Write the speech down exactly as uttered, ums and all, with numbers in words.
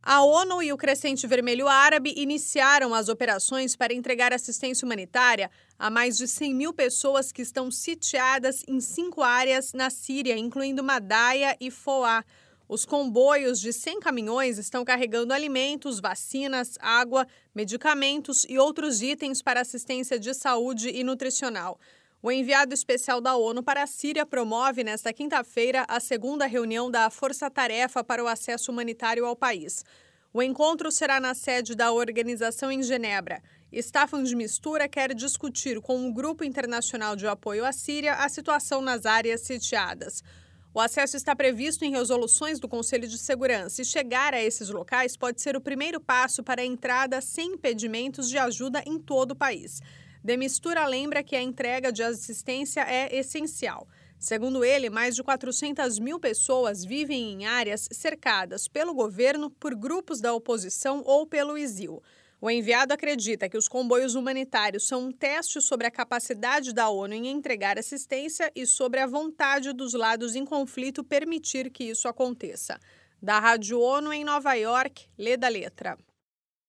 A ONU e o Crescente Vermelho Árabe iniciaram as operações para entregar assistência humanitária a mais de cem mil pessoas que estão sitiadas em cinco áreas na Síria, incluindo Madaia e Foa. Os comboios de cem caminhões estão carregando alimentos, vacinas, água, medicamentos e outros itens para assistência de saúde e nutricional. O enviado especial da ONU para a Síria promove nesta quinta-feira a segunda reunião da Força-Tarefa para o Acesso Humanitário ao país. O encontro será na sede da organização em Genebra. Staffan de Mistura quer discutir com o Grupo Internacional de Apoio à Síria a situação nas áreas sitiadas. O acesso está previsto em resoluções do Conselho de Segurança e chegar a esses locais pode ser o primeiro passo para a entrada sem impedimentos de ajuda em todo o país. De Mistura lembra que a entrega de assistência é essencial. Segundo ele, mais de quatrocentas mil pessoas vivem em áreas cercadas pelo governo, por grupos da oposição ou pelo ISIL. O enviado acredita que os comboios humanitários são um teste sobre a capacidade da ONU em entregar assistência e sobre a vontade dos lados em conflito permitir que isso aconteça. Da Rádio ONU em Nova York, Lê da Letra.